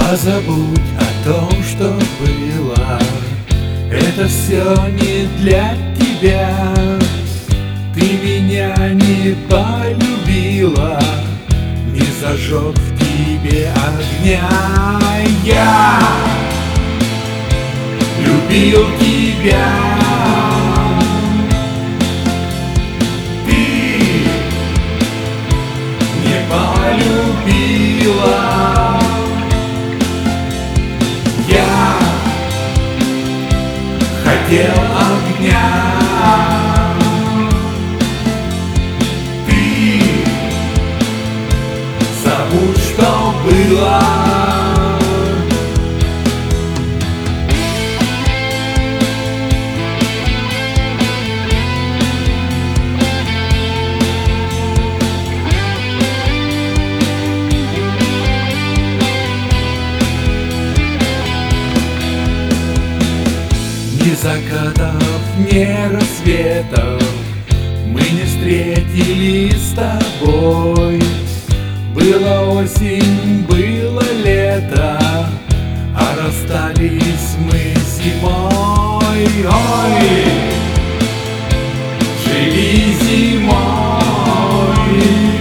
Позабудь о том, что было. Это все не для тебя. Ты меня не полюбила, не зажег в тебе огня. Я любил тебя. Ты не полюбила. Я хотел огня. Ты забудь, что было. Ни закатов, ни рассветов мы не встретились с тобой. Была осень, было лето, а расстались мы зимой. Ой, живи зимой.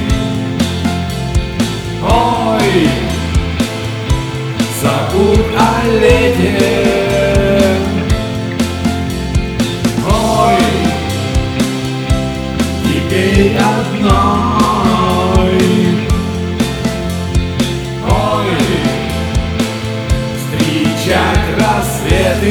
Ой, забудь о лете. Теперь одной. Ой, встречать рассветы.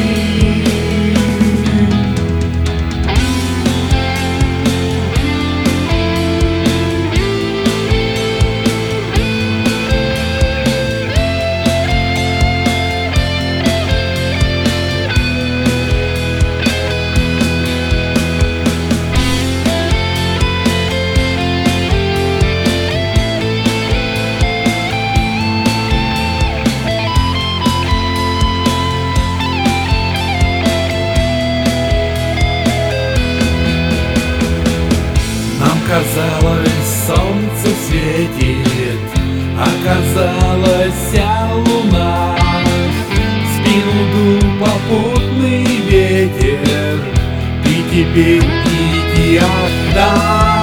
Казалось, солнце светит, оказалась луна. В спину дул попутный ветер, ты теперь иди одна.